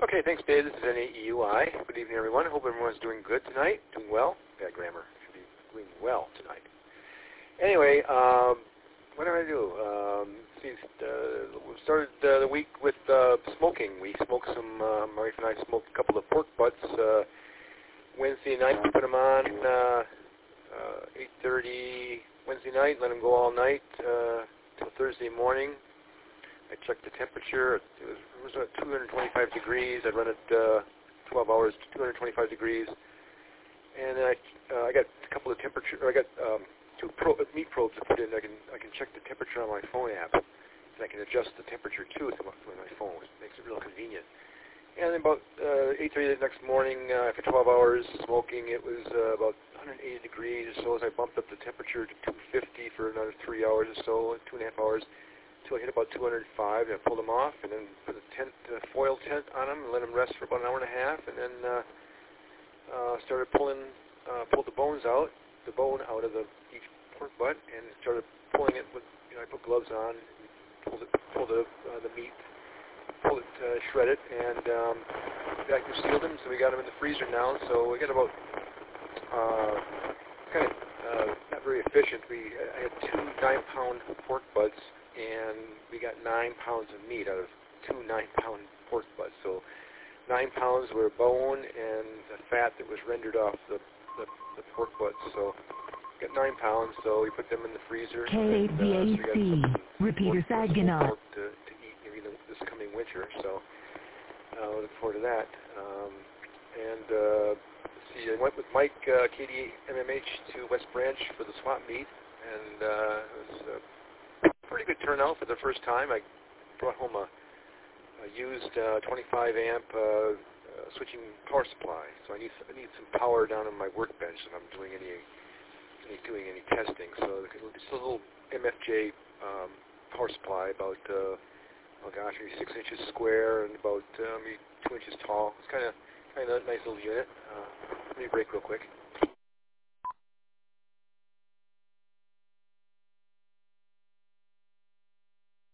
Okay, thanks, Dave. This is NAEUI. Good evening, everyone. Hope everyone's doing good tonight. Doing well. Bad grammar. Should be doing well tonight. Anyway, what did I do? We started the week with smoking. We smoked some, my wife and I smoked a couple of pork butts. Wednesday night, we put them on 8:30 Wednesday night, let them go all night till Thursday morning. I checked the temperature. It was at 225 degrees. I'd run it 12 hours to 225 degrees. And then I got a couple of temperature. I got two meat probes to put in. I can check the temperature on my phone app, and I can adjust the temperature too with my phone, which makes it real convenient. And then about 8:30 the next morning, after 12 hours smoking, it was about 180 degrees or so. As I bumped up the temperature to 250 for another 3 hours or so, 2.5 hours. Until I hit about 205, and I pulled them off, and then put a foil tent on them, and let them rest for about an hour and a half, and then started pulled the bones out, the bone out of each pork butt, and started pulling it with, I put gloves on, pulled the meat, shred it, and vacuum sealed them. So we got them in the freezer now. So we got about not very efficient. I had 2 9-pound pork butts, and we got 9 pounds of meat out of 2 9-pound pork butts. So 9 pounds were bone and the fat that was rendered off the pork butts. So we got 9 pounds. So we put them in the freezer. KVAC, Repeater Saginaw. To eat maybe this coming winter. So I look forward to that. I went with Mike, KDMMH, to West Branch for the swap meet, and it was pretty good turnout for the first time. I brought home a used 25 amp switching power supply, so I need some power down on my workbench if I'm doing any testing. So it's a little MFJ power supply, about maybe 6 inches square and about maybe 2 inches tall. It's kind of a nice little unit. Let me break real quick.